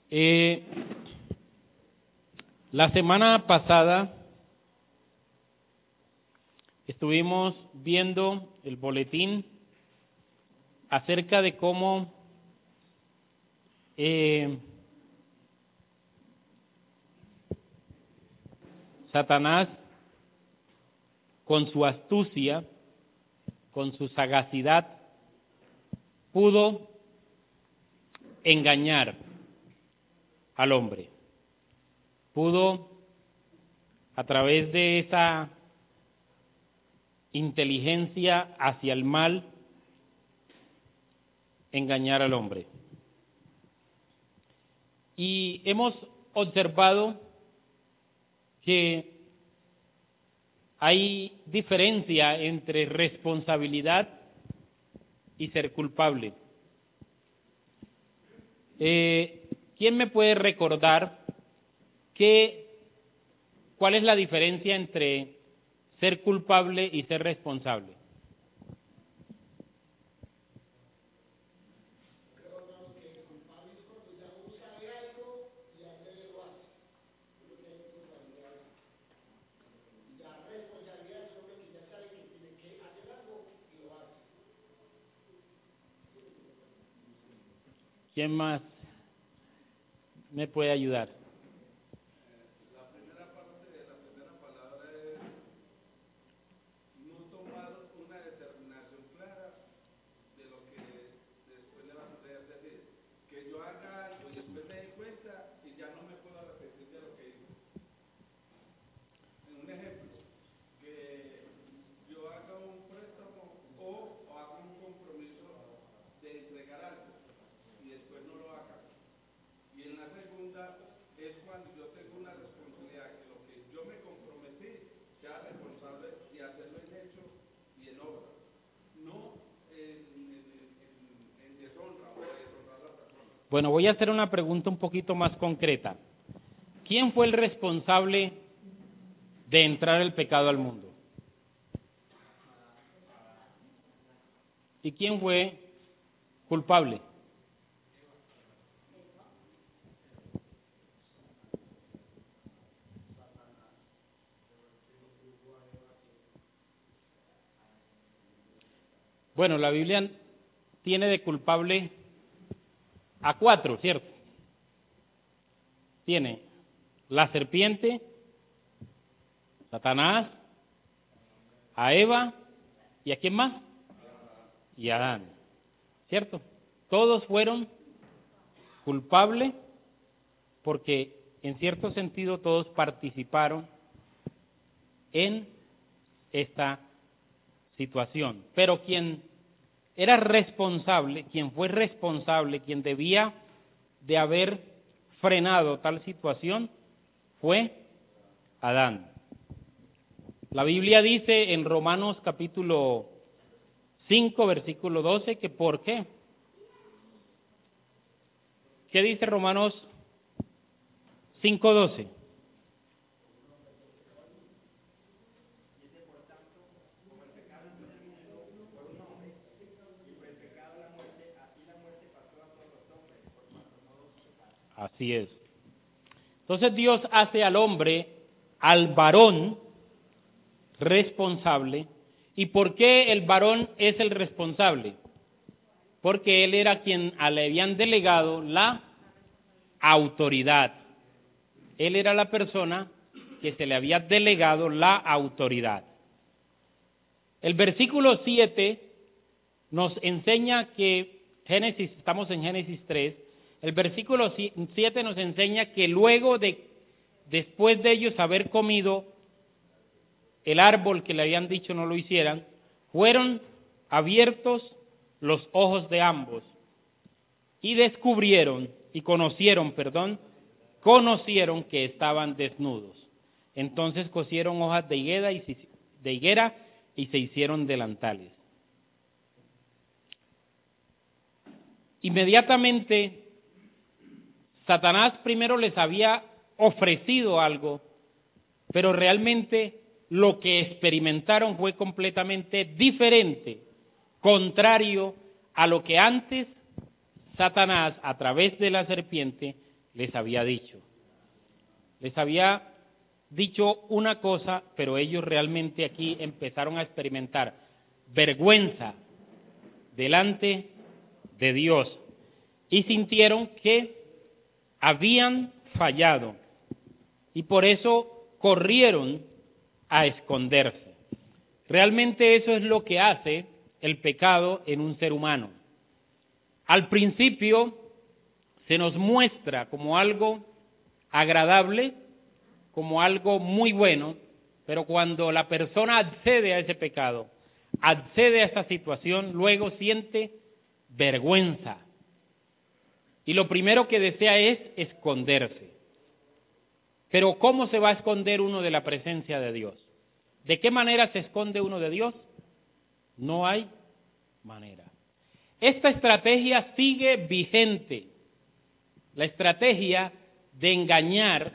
Eh, la semana pasada estuvimos viendo el boletín acerca de cómo Satanás, con su astucia, con su sagacidad, pudo engañar al hombre. Pudo, a través de esa inteligencia hacia el mal, engañar al hombre. Y hemos observado que hay diferencia entre responsabilidad y ser culpable. ¿Quién me puede recordar cuál es la diferencia entre ser culpable y ser responsable? ¿Quién más me puede ayudar? La primera parte de la primera palabra es no tomar una determinación clara de lo que después le va a suceder. Es decir, que yo haga algo y después me dé cuenta y ya no me puedo arrepentir de lo que hice. Un ejemplo, que yo haga un préstamo o haga un compromiso de entregar algo y después no lo haga. Y en la segunda es cuando yo tengo una responsabilidad, que lo que yo me comprometí sea responsable y hacerlo en hecho y en obra, no en deshonra o deshonrar a la persona. Bueno, voy a hacer una pregunta un poquito más concreta. ¿Quién fue el responsable de entrar el pecado al mundo? ¿Y quién fue culpable? Bueno, la Biblia tiene de culpable a 4, ¿cierto? Tiene la serpiente, Satanás, a Eva, ¿y a quién más? Y a Adán, ¿cierto? Todos fueron culpables porque en cierto sentido todos participaron en esta situación. Pero quien era responsable, quien fue responsable, quien debía de haber frenado tal situación, fue Adán. La Biblia dice en Romanos capítulo 5, versículo 12, que ¿por qué? ¿Qué dice Romanos 5:12? Así es. Entonces Dios hace al hombre, al varón, responsable. ¿Y por qué el varón es el responsable? Porque él era quien le habían delegado la autoridad. Él era la persona que se le había delegado la autoridad. El versículo 7 nos enseña que estamos en Génesis 3, el versículo 7 nos enseña que después de ellos haber comido el árbol que le habían dicho no lo hicieran, fueron abiertos los ojos de ambos y conocieron que estaban desnudos. Entonces cosieron hojas de higuera y se hicieron delantales. Inmediatamente, Satanás primero les había ofrecido algo, pero realmente lo que experimentaron fue completamente diferente, contrario a lo que antes Satanás, a través de la serpiente, les había dicho. Les había dicho una cosa, pero ellos realmente aquí empezaron a experimentar vergüenza delante de Dios y sintieron que habían fallado y por eso corrieron a esconderse. Realmente eso es lo que hace el pecado en un ser humano. Al principio se nos muestra como algo agradable, como algo muy bueno, pero cuando la persona accede a ese pecado, accede a esa situación, luego siente vergüenza. Y lo primero que desea es esconderse. Pero ¿cómo se va a esconder uno de la presencia de Dios? ¿De qué manera se esconde uno de Dios? No hay manera. Esta estrategia sigue vigente. La estrategia de engañar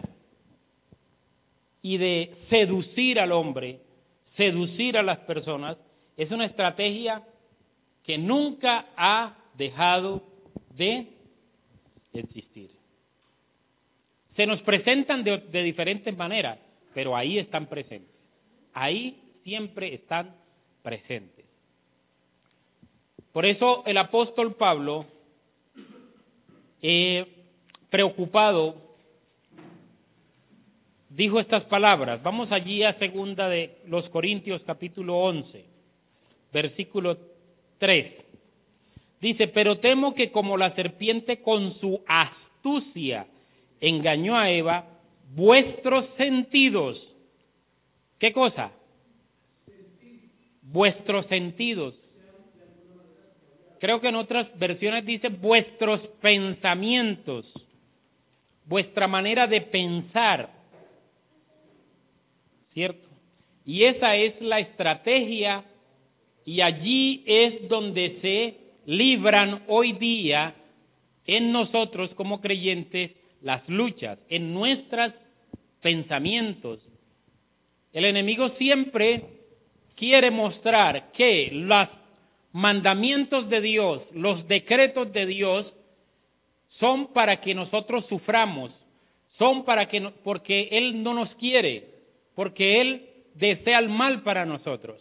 y de seducir al hombre, seducir a las personas, es una estrategia que nunca ha dejado de existir. Se nos presentan de diferentes maneras, pero ahí están presentes. Ahí siempre están presentes. Por eso el apóstol Pablo, preocupado, dijo estas palabras. Vamos allí a 2 de los Corintios capítulo 11, versículo 3. Dice, pero temo que como la serpiente con su astucia engañó a Eva, vuestros sentidos, ¿qué cosa? Vuestros sentidos. Creo que en otras versiones dice vuestros pensamientos, vuestra manera de pensar, ¿cierto? Y esa es la estrategia y allí es donde se libran hoy día en nosotros como creyentes las luchas, en nuestros pensamientos. El enemigo siempre quiere mostrar que los mandamientos de Dios, los decretos de Dios, son para que nosotros suframos, son para que porque Él no nos quiere, porque Él desea el mal para nosotros.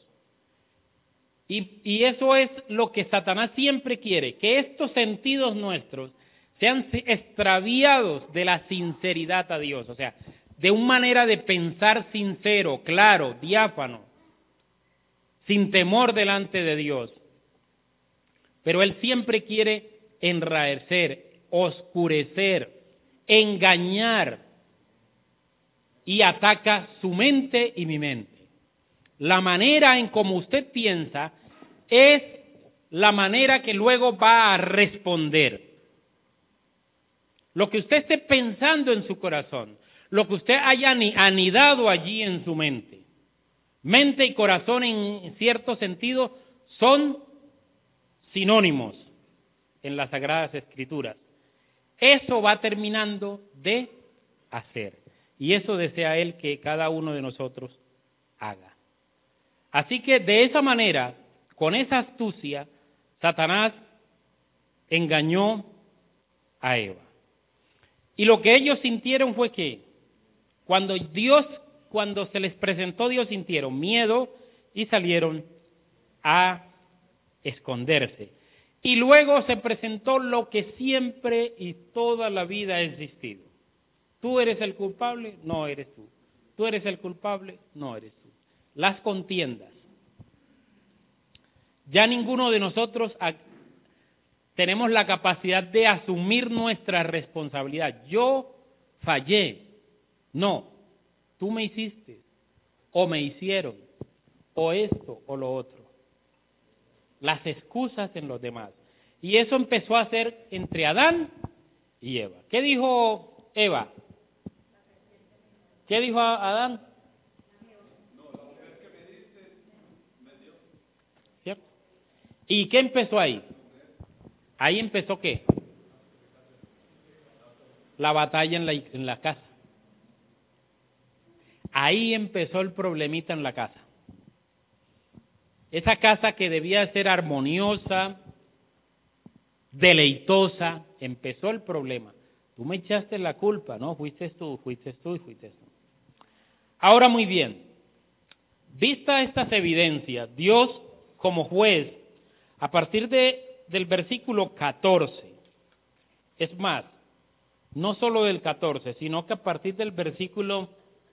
Y eso es lo que Satanás siempre quiere, que estos sentidos nuestros sean extraviados de la sinceridad a Dios, o sea, de una manera de pensar sincero, claro, diáfano, sin temor delante de Dios. Pero Él siempre quiere enrarecer, oscurecer, engañar y ataca su mente y mi mente. La manera en como usted piensa es la manera que luego va a responder. Lo que usted esté pensando en su corazón, lo que usted haya anidado allí en su mente. Mente y corazón en cierto sentido son sinónimos en las Sagradas Escrituras. Eso va terminando de hacer. Y eso desea Él que cada uno de nosotros haga. Así que de esa manera, con esa astucia, Satanás engañó a Eva. Y lo que ellos sintieron fue que cuando se les presentó Dios, sintieron miedo y salieron a esconderse. Y luego se presentó lo que siempre y toda la vida ha existido. ¿Tú eres el culpable? No eres tú. ¿Tú eres el culpable? No eres tú. Las contiendas. Ya ninguno de nosotros tenemos la capacidad de asumir nuestra responsabilidad. Yo fallé. No, tú me hiciste, o me hicieron, o esto, o lo otro. Las excusas en los demás. Y eso empezó a ser entre Adán y Eva. ¿Qué dijo Eva? ¿Qué dijo Adán? ¿Cierto? ¿Y qué empezó ahí? Ahí empezó ¿qué? La batalla en la casa. Ahí empezó el problemita en la casa. Esa casa que debía ser armoniosa, deleitosa, empezó el problema. Tú me echaste la culpa, no, fuiste tú y fuiste tú. Ahora muy bien, vista estas evidencias, Dios como juez, a partir del versículo 14, es más, no solo del 14, sino que a partir del versículo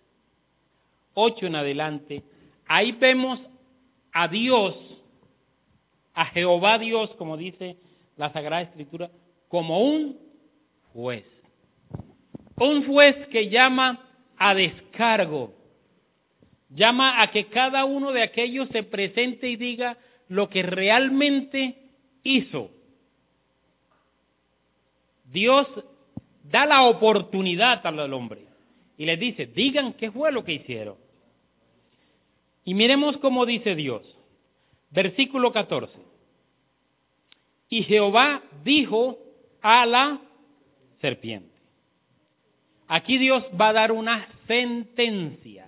8 en adelante, ahí vemos a Dios, a Jehová Dios, como dice la Sagrada Escritura, como un juez. Un juez que llama a descargo, llama a que cada uno de aquellos se presente y diga lo que realmente hizo. Dios da la oportunidad al hombre y le dice, digan qué fue lo que hicieron. Y miremos cómo dice Dios. Versículo 14. Y Jehová dijo a la serpiente. Aquí Dios va a dar una sentencia.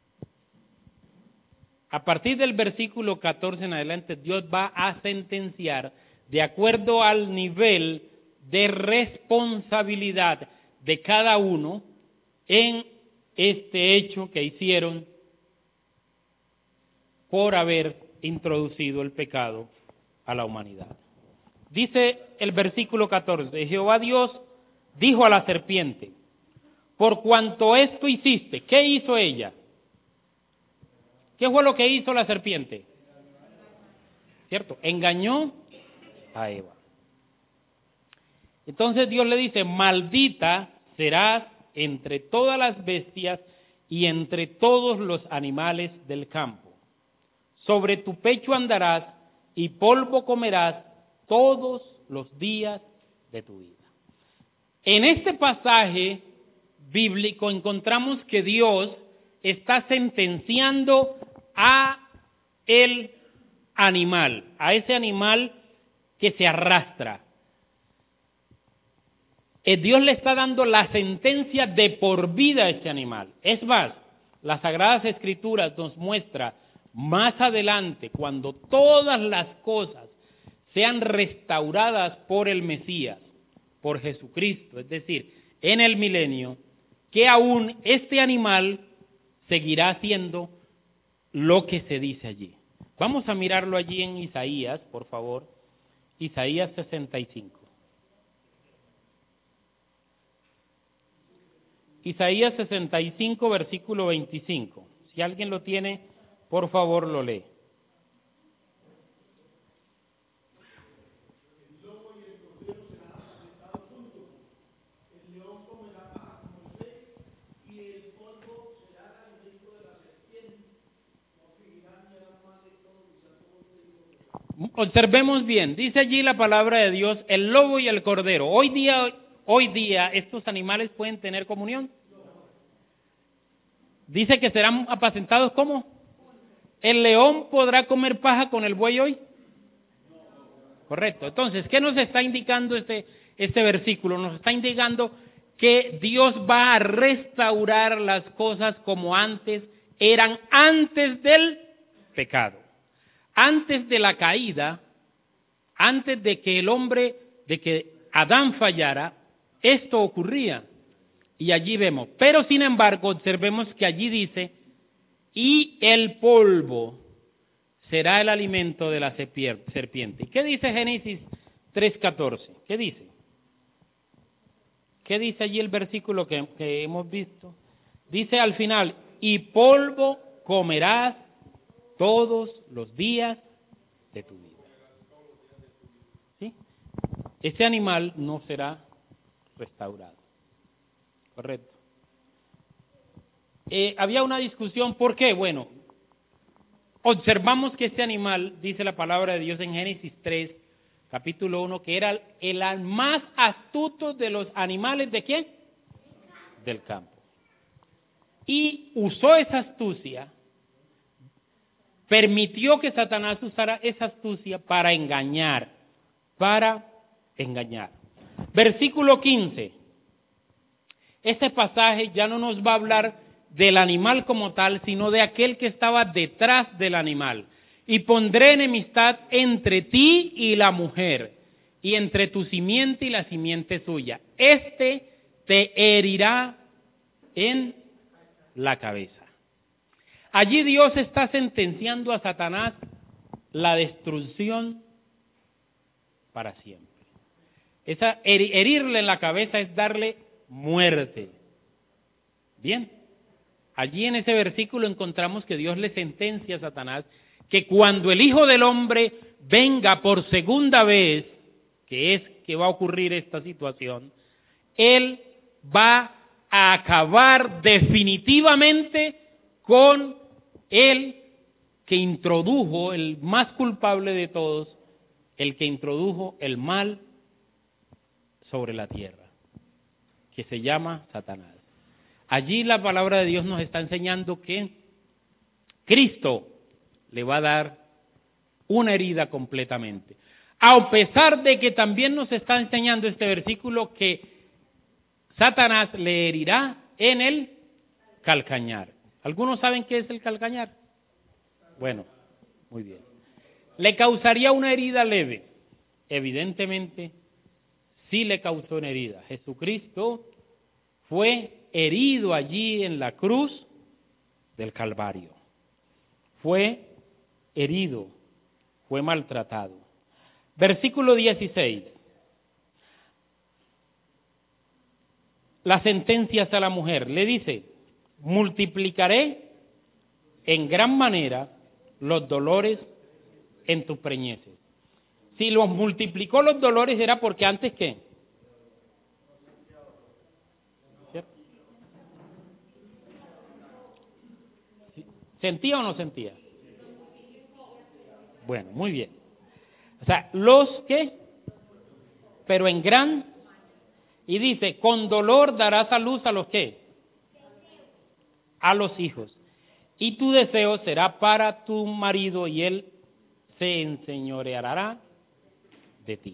A partir del versículo 14 en adelante, Dios va a sentenciar de acuerdo al nivel de responsabilidad de cada uno en este hecho que hicieron por haber introducido el pecado a la humanidad. Dice el versículo 14, Jehová Dios dijo a la serpiente, por cuanto esto hiciste, ¿qué hizo ella? ¿Qué fue lo que hizo la serpiente? ¿Cierto? Engañó a Eva. Entonces Dios le dice, maldita serás entre todas las bestias y entre todos los animales del campo. Sobre tu pecho andarás y polvo comerás todos los días de tu vida. En este pasaje bíblico encontramos que Dios está sentenciando a el animal, a ese animal que se arrastra. Dios le está dando la sentencia de por vida a este animal. Es más, las Sagradas Escrituras nos muestra más adelante, cuando todas las cosas sean restauradas por el Mesías, por Jesucristo, es decir, en el milenio, que aún este animal seguirá haciendo lo que se dice allí. Vamos a mirarlo allí en Isaías, por favor, Isaías 65. Isaías 65, versículo 25. Si alguien lo tiene, por favor lo lee. Observemos bien, dice allí la palabra de Dios, el lobo y el cordero. Hoy día, ¿estos animales pueden tener comunión? Dice que serán apacentados, ¿cómo? ¿El león podrá comer paja con el buey hoy? Correcto. Entonces, ¿qué nos está indicando este versículo? Nos está indicando que Dios va a restaurar las cosas como antes eran, antes del pecado. Antes de la caída, antes de que Adán fallara, esto ocurría. Y allí vemos. Pero sin embargo, observemos que allí dice, y el polvo será el alimento de la serpiente. ¿Qué dice Génesis 3:14? ¿Qué dice? ¿Qué dice allí el versículo que hemos visto? Dice al final, y polvo comerás todos los días de tu vida. ¿Sí? Ese animal no será restaurado. Correcto. Había una discusión, ¿por qué? Bueno, observamos que este animal, dice la palabra de Dios en Génesis 3, capítulo 1, que era el más astuto de los animales, ¿de quién? Del campo. Y usó esa astucia, permitió que Satanás usara esa astucia para engañar. Versículo 15. Este pasaje ya no nos va a hablar del animal como tal, sino de aquel que estaba detrás del animal. Y pondré enemistad entre ti y la mujer, y entre tu simiente y la simiente suya. Este te herirá en la cabeza. Allí Dios está sentenciando a Satanás la destrucción para siempre. Herirle en la cabeza es darle muerte. Bien, allí en ese versículo encontramos que Dios le sentencia a Satanás que cuando el Hijo del Hombre venga por segunda vez, que va a ocurrir esta situación, Él va a acabar definitivamente con el que introdujo, el más culpable de todos, el que introdujo el mal sobre la tierra, que se llama Satanás. Allí la palabra de Dios nos está enseñando que Cristo le va a dar una herida completamente. A pesar de que también nos está enseñando este versículo que Satanás le herirá en el calcañar. ¿Algunos saben qué es el calcañar? Bueno, muy bien. ¿Le causaría una herida leve? Evidentemente, sí le causó una herida. Jesucristo fue herido allí en la cruz del Calvario. Fue herido, fue maltratado. Versículo 16. Las sentencias a la mujer. Le dice, multiplicaré en gran manera los dolores en tus preñeces. Si los multiplicó los dolores era porque antes ¿qué? ¿Cierto? ¿Sentía o no sentía? Bueno, muy bien. O sea, los que, pero en gran, y dice, con dolor darás a luz a los que, a los hijos. Y tu deseo será para tu marido y él se enseñoreará de ti.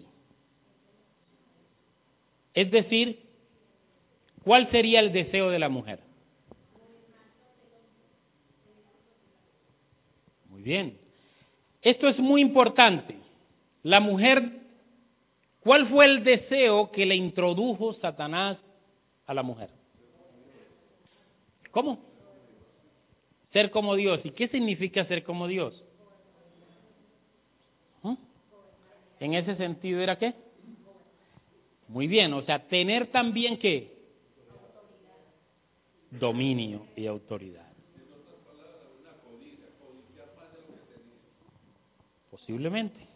Es decir, ¿cuál sería el deseo de la mujer? Muy bien. Esto es muy importante. La mujer, ¿cuál fue el deseo que le introdujo Satanás a la mujer? ¿Cómo? Ser como Dios. ¿Y qué significa ser como Dios? En ese sentido, ¿era qué? Muy bien, o sea, tener también ¿qué? Dominio y autoridad. Posiblemente.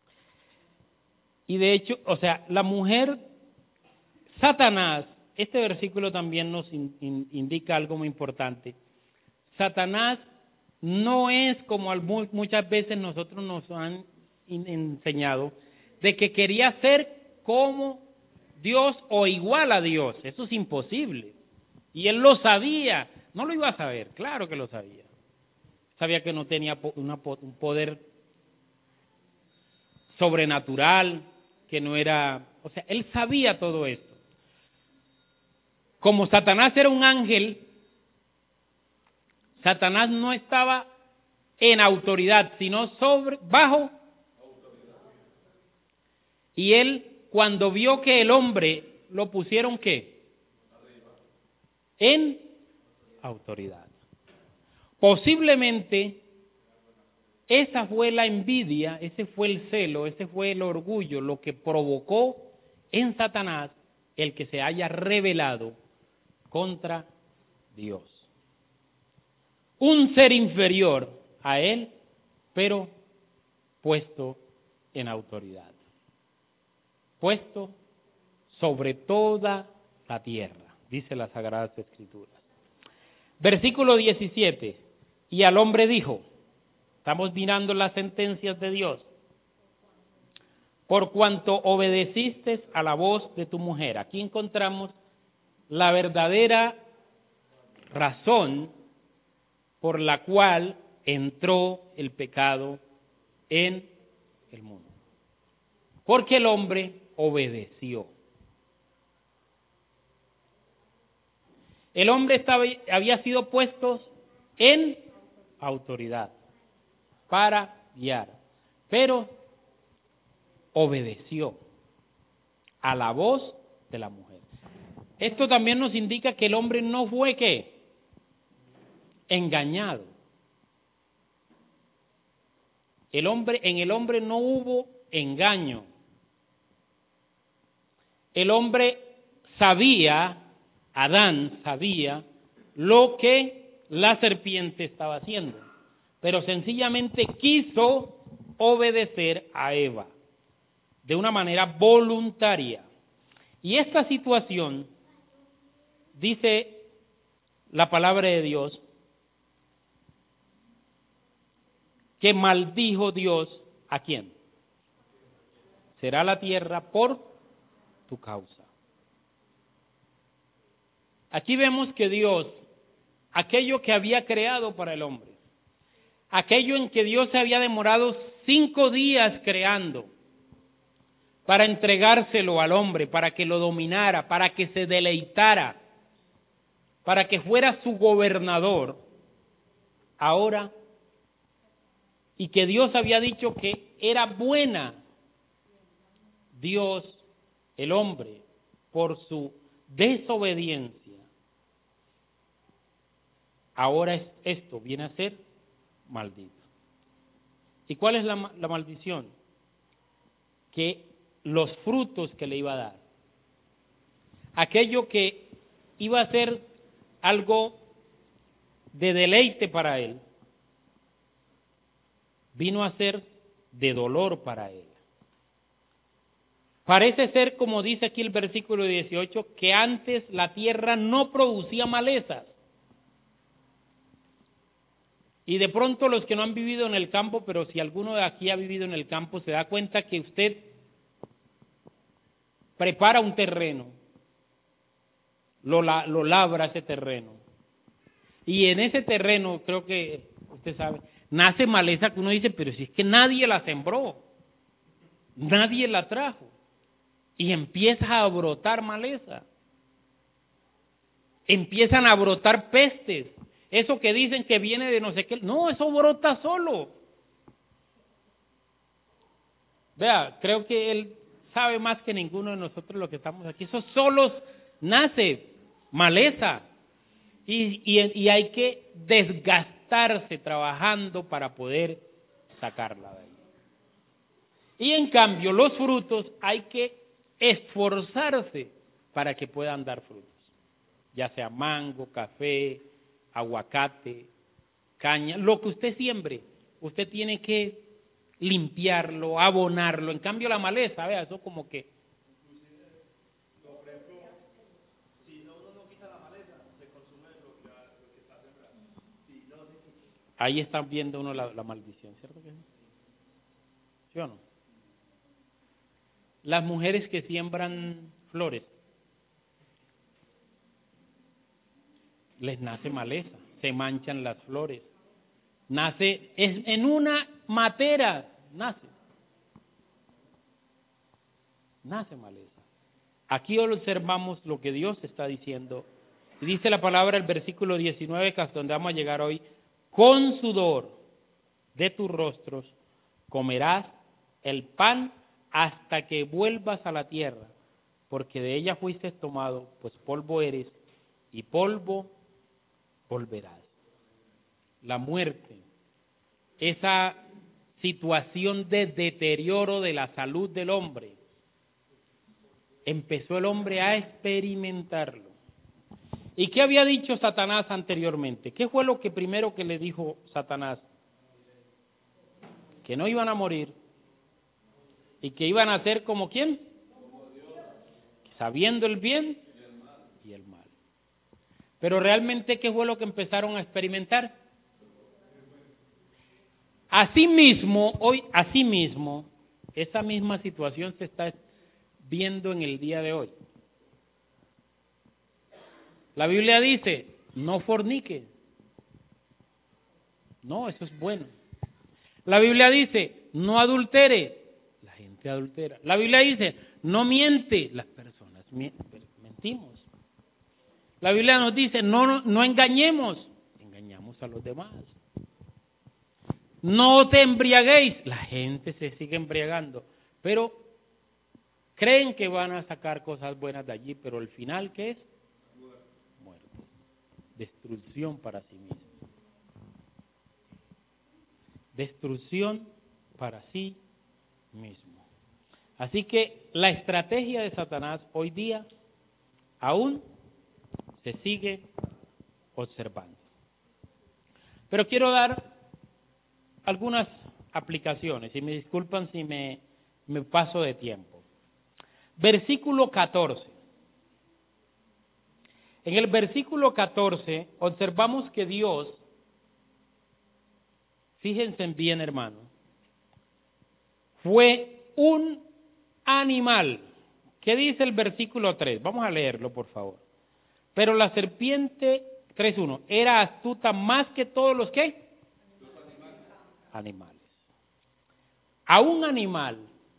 Y de hecho, o sea, la mujer, Satanás, este versículo también nos indica algo muy importante. Satanás no es como muchas veces nosotros nos han enseñado, de que quería ser como Dios o igual a Dios. Eso es imposible. Y él lo sabía. No lo iba a saber, claro que lo sabía. Sabía que no tenía un poder sobrenatural, que no era... O sea, él sabía todo esto. Como Satanás era un ángel, Satanás no estaba en autoridad, sino bajo. Y él, cuando vio que el hombre lo pusieron, ¿qué? En autoridad. Posiblemente esa fue la envidia, ese fue el celo, ese fue el orgullo, lo que provocó en Satanás el que se haya rebelado contra Dios. Un ser inferior a él, pero puesto en autoridad. Puesto sobre toda la tierra, dice las Sagradas Escrituras. Versículo 17, y al hombre dijo, estamos mirando las sentencias de Dios, por cuanto obedeciste a la voz de tu mujer. Aquí encontramos la verdadera razón por la cual entró el pecado en el mundo. Porque el hombre obedeció. El hombre había sido puesto en autoridad para guiar, pero obedeció a la voz de la mujer. Esto también nos indica que el hombre no fue, ¿qué? Engañado. En el hombre no hubo engaño. El hombre sabía, Adán sabía lo que la serpiente estaba haciendo, pero sencillamente quiso obedecer a Eva de una manera voluntaria. Y esta situación, dice la palabra de Dios, que maldijo Dios ¿a quién? Será la tierra por tu causa. Aquí vemos que Dios, aquello que había creado para el hombre, aquello en que Dios se había demorado 5 días creando, para entregárselo al hombre, para que lo dominara, para que se deleitara, para que fuera su gobernador, ahora, y que Dios había dicho que era buena, Dios, el hombre, por su desobediencia, ahora esto viene a ser maldito. ¿Y cuál es la maldición? Que los frutos que le iba a dar, aquello que iba a ser algo de deleite para él, vino a ser de dolor para él. Parece ser, como dice aquí el versículo 18, que antes la tierra no producía malezas. Y de pronto los que no han vivido en el campo, pero si alguno de aquí ha vivido en el campo, se da cuenta que usted prepara un terreno, lo labra ese terreno, y en ese terreno, creo que usted sabe, nace maleza que uno dice, pero si es que nadie la sembró, nadie la trajo, y empieza a brotar maleza, empiezan a brotar pestes, eso que dicen que viene de no sé qué, no, eso brota solo. Vea, creo que él sabe más que ninguno de nosotros lo que estamos aquí, eso solo nace maleza, y hay que desgastarse trabajando para poder sacarla de ahí. Y en cambio los frutos hay que esforzarse para que puedan dar frutos, ya sea mango, café, aguacate, caña, lo que usted siembre, usted tiene que limpiarlo, abonarlo. En cambio la maleza, vea, eso como que ahí está viendo uno la maldición, ¿cierto que sí? ¿Sí o no? Las mujeres que siembran flores, les nace maleza, se manchan las flores, nace, en una matera, nace maleza. Aquí observamos lo que Dios está diciendo, y dice la palabra, el versículo 19, que hasta donde vamos a llegar hoy, con sudor de tus rostros comerás el pan hasta que vuelvas a la tierra, porque de ella fuiste tomado, pues polvo eres, y polvo volverás. La muerte, esa situación de deterioro de la salud del hombre, empezó el hombre a experimentarlo. ¿Y qué había dicho Satanás anteriormente? ¿Qué fue lo que primero que le dijo Satanás? Que no iban a morir y que iban a ser como ¿quién? Sabiendo el bien y el mal. Pero realmente, ¿qué fue lo que empezaron a experimentar? Asimismo, esa misma situación se está viendo en el día de hoy. La Biblia dice, no fornique. No, eso es bueno. La Biblia dice, no adultere. La gente adultera. La Biblia dice, no miente. Las personas mentimos. La Biblia nos dice, no engañemos. Engañamos a los demás. No te embriaguéis. La gente se sigue embriagando. Pero creen que van a sacar cosas buenas de allí, pero al final, ¿qué es? destrucción para sí mismo. Destrucción para sí mismo. Así que la estrategia de Satanás hoy día aún se sigue observando. Pero quiero dar algunas aplicaciones, y me disculpan si me paso de tiempo. Versículo 14. En el versículo 14 observamos que Dios, fíjense bien hermano, fue un animal. ¿Qué dice el versículo 3? Vamos a leerlo, por favor. Pero la serpiente, 3.1, era astuta más que todos los ¿qué? Los animales. A un animal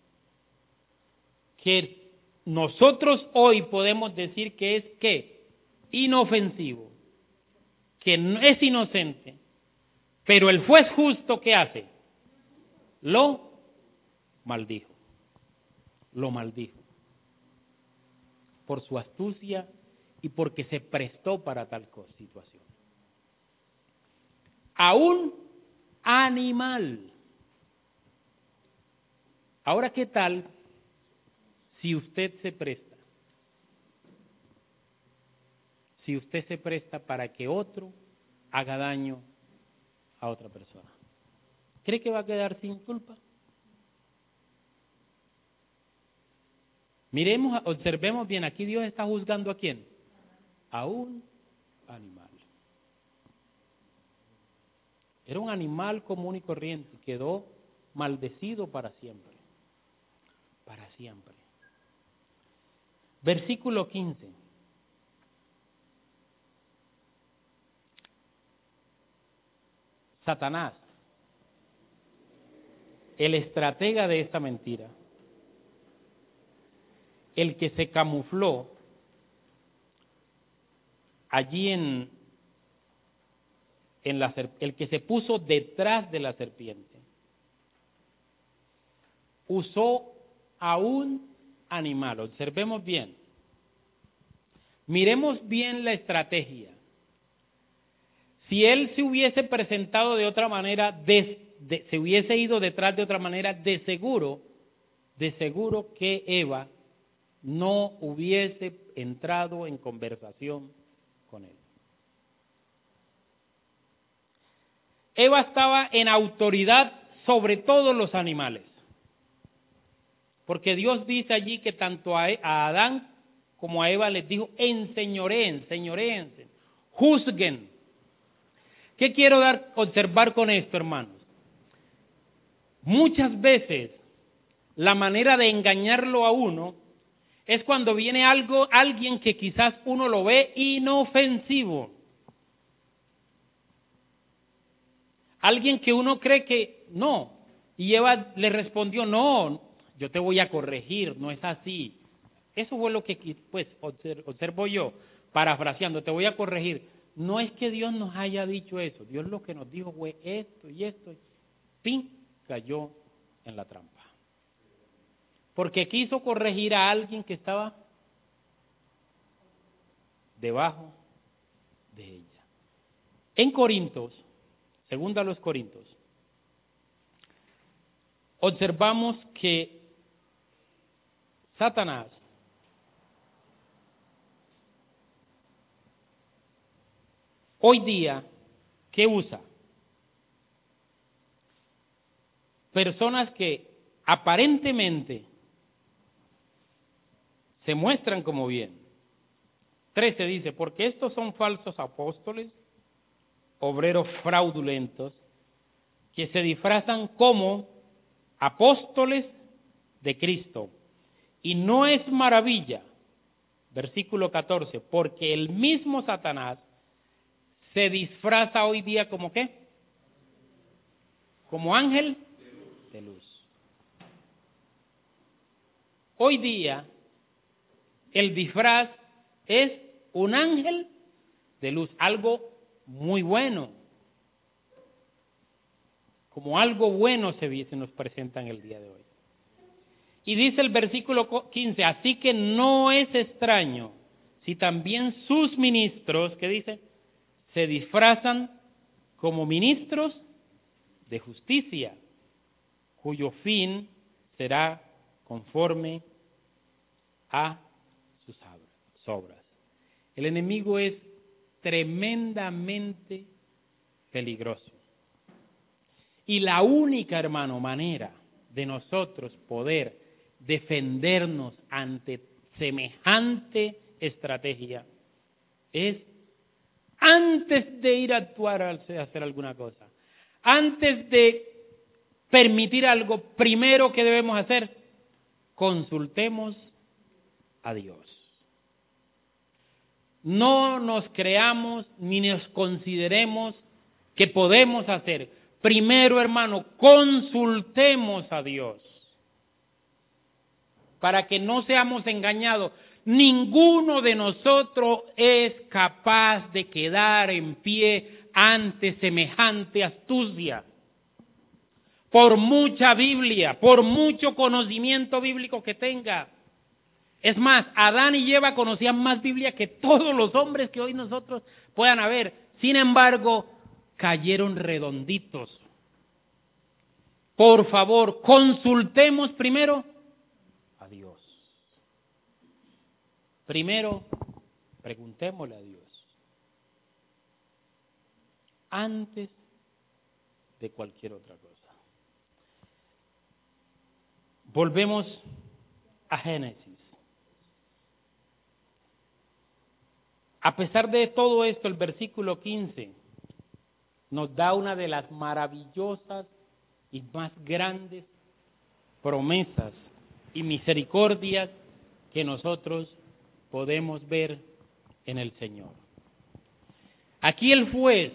que nosotros hoy podemos decir que es ¿qué? Inofensivo, que no es inocente, pero el juez justo, ¿qué hace? Lo maldijo. Lo maldijo. Por su astucia y porque se prestó para tal situación. A un animal. Ahora, ¿qué tal si usted se presta? Si usted se presta para que otro haga daño a otra persona. ¿Cree que va a quedar sin culpa? Miremos, observemos bien, aquí Dios está juzgando ¿a quién? A un animal. Era un animal común y corriente, quedó maldecido para siempre. Para siempre. Versículo 15. Satanás, el estratega de esta mentira, el que se camufló allí el que se puso detrás de la serpiente, usó a un animal. Observemos bien. Miremos bien la estrategia. Si él se hubiese presentado de otra manera, se hubiese ido detrás de otra manera, de seguro que Eva no hubiese entrado en conversación con él. Eva estaba en autoridad sobre todos los animales. Porque Dios dice allí que tanto a Adán como a Eva les dijo, enseñoréense, juzguen. ¿Qué quiero observar con esto, hermanos? Muchas veces la manera de engañarlo a uno es cuando viene alguien que quizás uno lo ve inofensivo. Alguien que uno cree que no. Y Eva le respondió, no, yo te voy a corregir, no es así. Eso fue lo que pues observo yo, parafraseando, te voy a corregir. No es que Dios nos haya dicho eso, Dios lo que nos dijo fue esto y esto. ¡Pim! Cayó en la trampa. Porque quiso corregir a alguien que estaba debajo de ella. En Corintios, segunda a los Corintios, observamos que Satanás hoy día, ¿qué usa? Personas que aparentemente se muestran como bien. 13 dice, porque estos son falsos apóstoles, obreros fraudulentos, que se disfrazan como apóstoles de Cristo. Y no es maravilla, versículo 14, porque el mismo Satanás se disfraza hoy día como ¿qué? Como ángel de luz. Hoy día el disfraz es un ángel de luz, algo muy bueno. Como algo bueno se nos presenta en el día de hoy. Y dice el versículo 15, así que no es extraño si también sus ministros, ¿qué dice? se disfrazan como ministros de justicia, cuyo fin será conforme a sus obras. El enemigo es tremendamente peligroso. Y la única, hermano, manera de nosotros poder defendernos ante semejante estrategia es, antes de ir a actuar, a hacer alguna cosa, antes de permitir algo, primero que debemos hacer, consultemos a Dios. No nos creamos ni nos consideremos que podemos hacer. Primero, hermano, consultemos a Dios para que no seamos engañados. Ninguno de nosotros es capaz de quedar en pie ante semejante astucia. Por mucha Biblia, por mucho conocimiento bíblico que tenga. Es más, Adán y Eva conocían más Biblia que todos los hombres que hoy nosotros puedan haber. Sin embargo, cayeron redonditos. Por favor, consultemos primero a Dios. Primero, preguntémosle a Dios. Antes de cualquier otra cosa. Volvemos a Génesis. A pesar de todo esto, el versículo 15 nos da una de las maravillosas y más grandes promesas y misericordias que nosotros podemos ver en el Señor. Aquí el juez,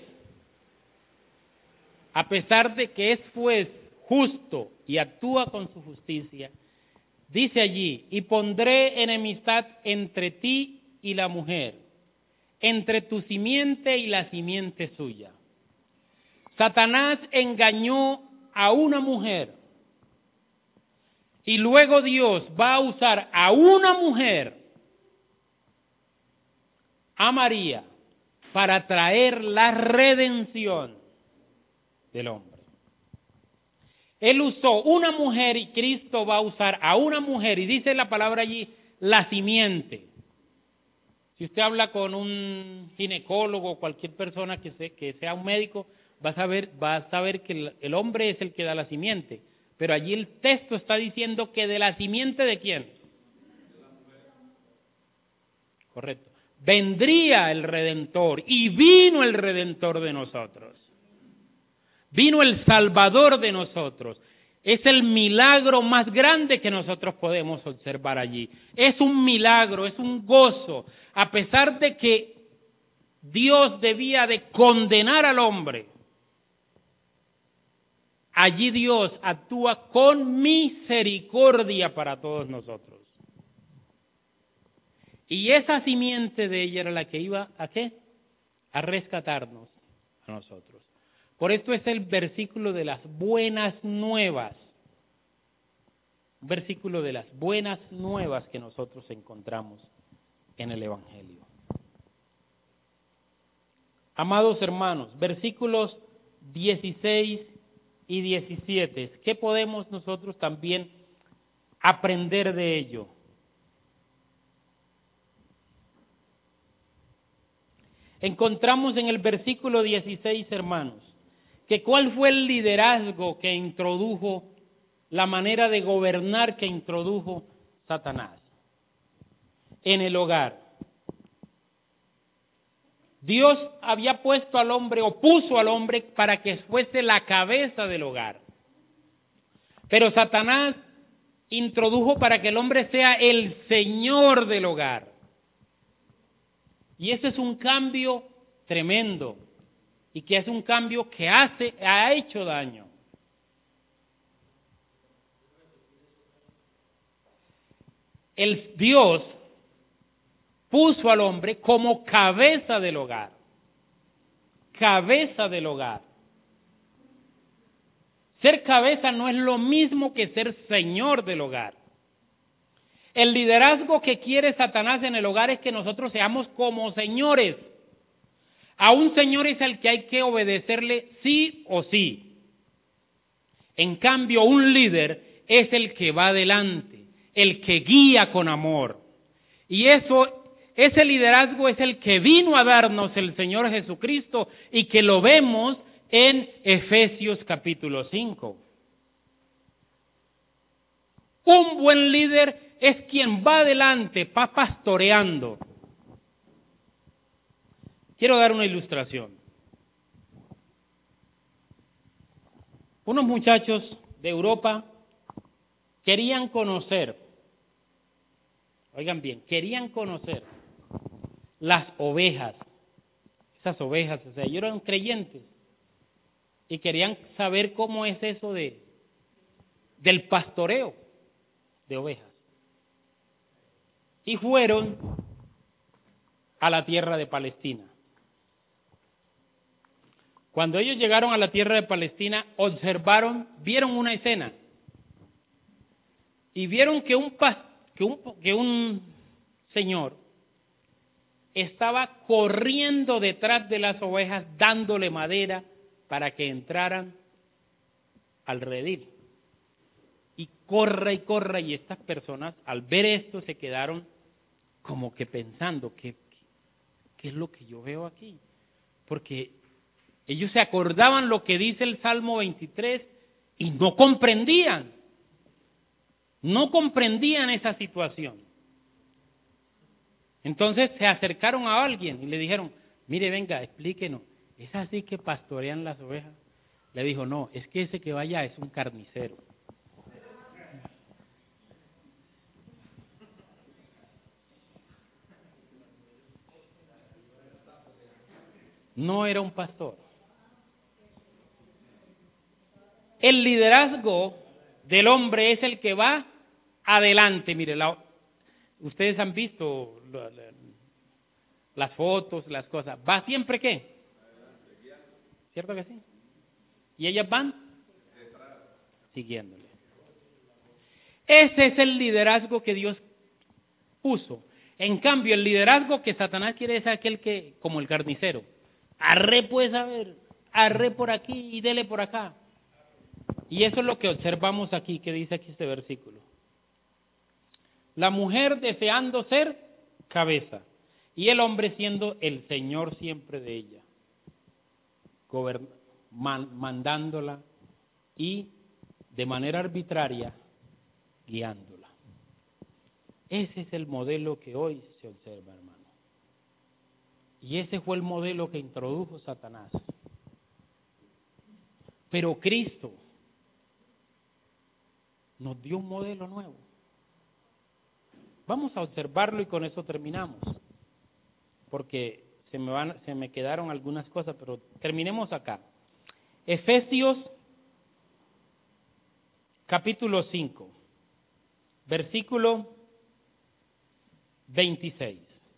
a pesar de que es juez justo y actúa con su justicia, dice allí: y pondré enemistad entre ti y la mujer, entre tu simiente y la simiente suya. Satanás engañó a una mujer y luego Dios va a usar a una mujer, a María, para traer la redención del hombre. Él usó una mujer y Cristo va a usar a una mujer, y dice la palabra allí, la simiente. Si usted habla con un ginecólogo o cualquier persona que sea un médico, va a saber que el hombre es el que da la simiente. Pero allí el texto está diciendo que de la simiente ¿de quién? Correcto. Vendría el Redentor, y vino el Redentor de nosotros. Vino el Salvador de nosotros. Es el milagro más grande que nosotros podemos observar allí. Es un milagro, es un gozo. A pesar de que Dios debía de condenar al hombre, allí Dios actúa con misericordia para todos nosotros. Y esa simiente de ella era la que iba ¿a qué? A rescatarnos a nosotros. Por esto es el versículo de las buenas nuevas. Un versículo de las buenas nuevas que nosotros encontramos en el Evangelio. Amados hermanos, versículos 16 y 17. ¿Qué podemos nosotros también aprender de ello? Encontramos en el versículo 16, hermanos, que cuál fue el liderazgo que introdujo, la manera de gobernar que introdujo Satanás en el hogar. Dios había puesto al hombre, o puso al hombre, para que fuese la cabeza del hogar. Pero Satanás introdujo para que el hombre sea el señor del hogar. Y ese es un cambio tremendo, y que es un cambio que ha hecho daño. El Dios puso al hombre como cabeza del hogar. Cabeza del hogar. Ser cabeza no es lo mismo que ser señor del hogar. El liderazgo que quiere Satanás en el hogar es que nosotros seamos como señores. A un señor es al que hay que obedecerle sí o sí. En cambio, un líder es el que va adelante, el que guía con amor. Y ese liderazgo es el que vino a darnos el Señor Jesucristo y que lo vemos en Efesios capítulo 5. Un buen líder es quien va adelante, va pastoreando. Quiero dar una ilustración. Unos muchachos de Europa querían conocer, oigan bien, querían conocer las ovejas, esas ovejas, o sea, ellos eran creyentes y querían saber cómo es eso del pastoreo de ovejas. Y fueron a la tierra de Palestina. Cuando ellos llegaron a la tierra de Palestina, vieron una escena y vieron que un señor estaba corriendo detrás de las ovejas, dándole madera para que entraran al redil. Y corra, y estas personas al ver esto se quedaron como que pensando, ¿qué es lo que yo veo aquí? Porque ellos se acordaban lo que dice el Salmo 23 y no comprendían esa situación. Entonces se acercaron a alguien y le dijeron, mire, venga, explíquenos, ¿es así que pastorean las ovejas? Le dijo, no, es que ese que vaya es un carnicero. No era un pastor. El liderazgo del hombre es el que va adelante. Mire, ustedes han visto las fotos, las cosas. ¿Va siempre qué? ¿Cierto que sí? ¿Y ellas van? Siguiéndole. Ese es el liderazgo que Dios puso. En cambio, el liderazgo que Satanás quiere es aquel que, como el carnicero, arre pues a ver, arre por aquí y dele por acá. Y eso es lo que observamos aquí, que dice aquí este versículo. La mujer deseando ser cabeza y el hombre siendo el Señor siempre de ella, mandándola y de manera arbitraria guiándola. Ese es el modelo que hoy se observa, hermano. Y ese fue el modelo que introdujo Satanás. Pero Cristo nos dio un modelo nuevo. Vamos a observarlo y con eso terminamos. Porque se me quedaron algunas cosas, pero terminemos acá. Efesios capítulo 5, versículo 26.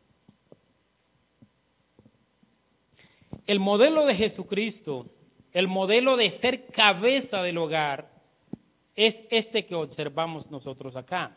El modelo de Jesucristo, el modelo de ser cabeza del hogar, es este que observamos nosotros acá.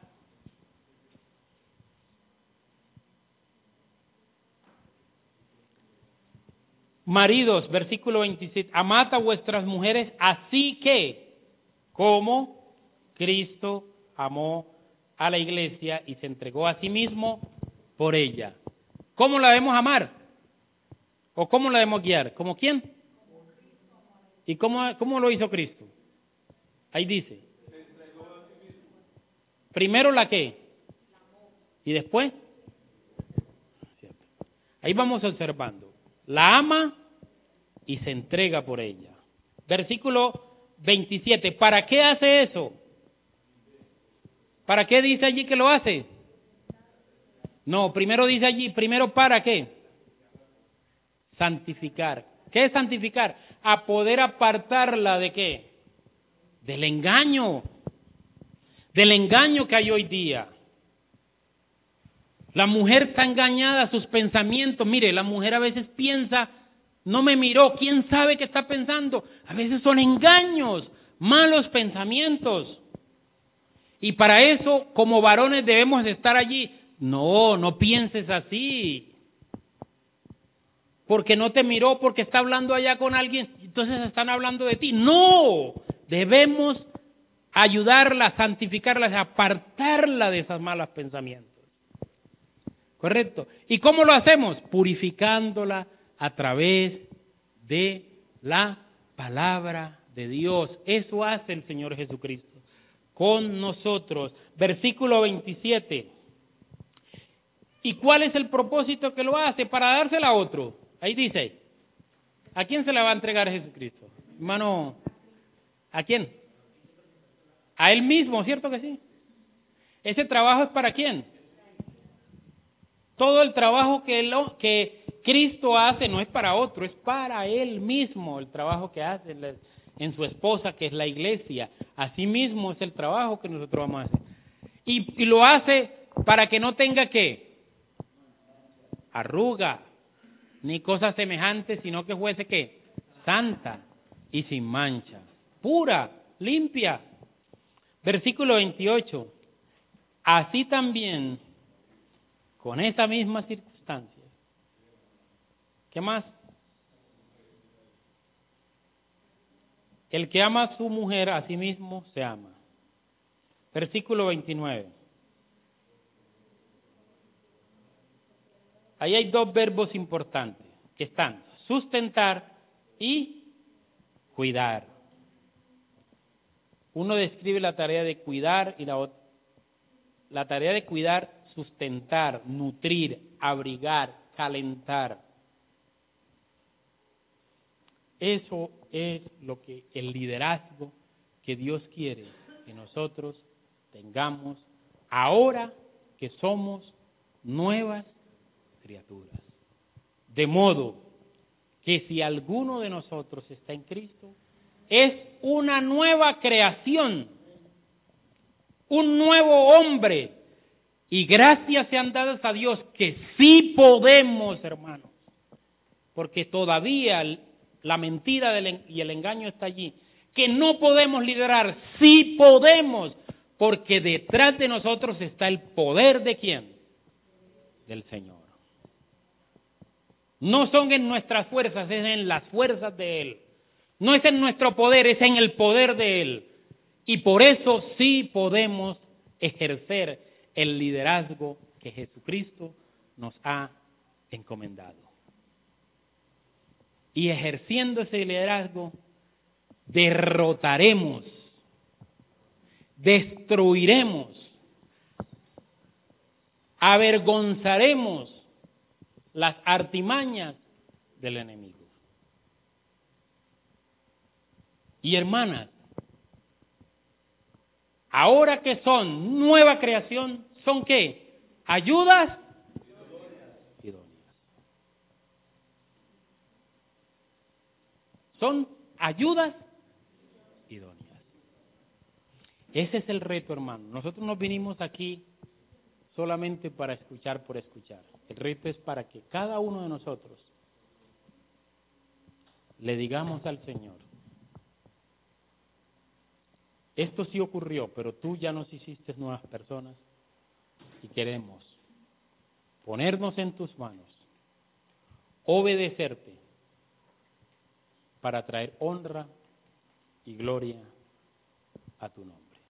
Maridos, versículo 27, amad a vuestras mujeres así que, como Cristo amó a la iglesia y se entregó a sí mismo por ella. ¿Cómo la debemos amar? ¿O cómo la debemos guiar? ¿Como quién? ¿Y cómo lo hizo Cristo? Ahí dice. Primero la qué. ¿Y después? Ahí vamos observando. La ama y se entrega por ella. Versículo 27. ¿Para qué hace eso? ¿Para qué dice allí que lo hace? No, primero dice allí, primero ¿para qué? Santificar. ¿Qué es santificar? A poder apartarla de qué? Del engaño que hay hoy día. La mujer está engañada a sus pensamientos. Mire, la mujer a veces piensa, no me miró, ¿quién sabe qué está pensando? A veces son engaños, malos pensamientos. Y para eso, como varones, debemos de estar allí. No pienses así. porque no te miró, porque está hablando allá con alguien, entonces están hablando de ti. No, debemos ayudarla, santificarla, apartarla de esos malos pensamientos. ¿Correcto? ¿Y cómo lo hacemos? Purificándola a través de la palabra de Dios. Eso hace el Señor Jesucristo con nosotros. Versículo 27. ¿Y cuál es el propósito que lo hace? Para dársela a otro. Ahí dice, ¿a quién se la va a entregar Jesucristo? Hermano, ¿a quién? A Él mismo, ¿cierto que sí? ¿Ese trabajo es para quién? Todo el trabajo que Cristo hace no es para otro, es para Él mismo, el trabajo que hace en su esposa, que es la iglesia. Así mismo es el trabajo que nosotros vamos a hacer. Y lo hace para que no tenga ¿qué? Arruga, ni cosas semejantes, sino que fuese ¿qué? Santa y sin mancha, pura, limpia. Versículo 28. Así también, con esa misma circunstancia. ¿Qué más? El que ama a su mujer, a sí mismo se ama. Versículo 29. Ahí hay dos verbos importantes que están: sustentar y cuidar. Uno describe la tarea de cuidar y la tarea de cuidar, sustentar, nutrir, abrigar, calentar. Eso es lo que el liderazgo que Dios quiere que nosotros tengamos ahora que somos nuevas criaturas. De modo que si alguno de nosotros está en Cristo, es una nueva creación, un nuevo hombre. Y gracias sean dadas a Dios que sí podemos, hermanos, porque todavía la mentira y el engaño está allí, que no podemos liderar, sí podemos, porque detrás de nosotros está el poder ¿de quién? Del Señor. No son en nuestras fuerzas, es en las fuerzas de Él. No es en nuestro poder, es en el poder de Él. Y por eso sí podemos ejercer el liderazgo que Jesucristo nos ha encomendado. Y ejerciendo ese liderazgo, derrotaremos, destruiremos, avergonzaremos las artimañas del enemigo. Y hermanas, ahora que son nueva creación, ¿son qué? Ayudas idóneas. Son ayudas idóneas. Ese es el reto, hermano. Nosotros no vinimos aquí solamente para escuchar por escuchar. El reto es para que cada uno de nosotros le digamos al Señor: esto sí ocurrió, pero tú ya nos hiciste nuevas personas y queremos ponernos en tus manos, obedecerte para traer honra y gloria a tu nombre.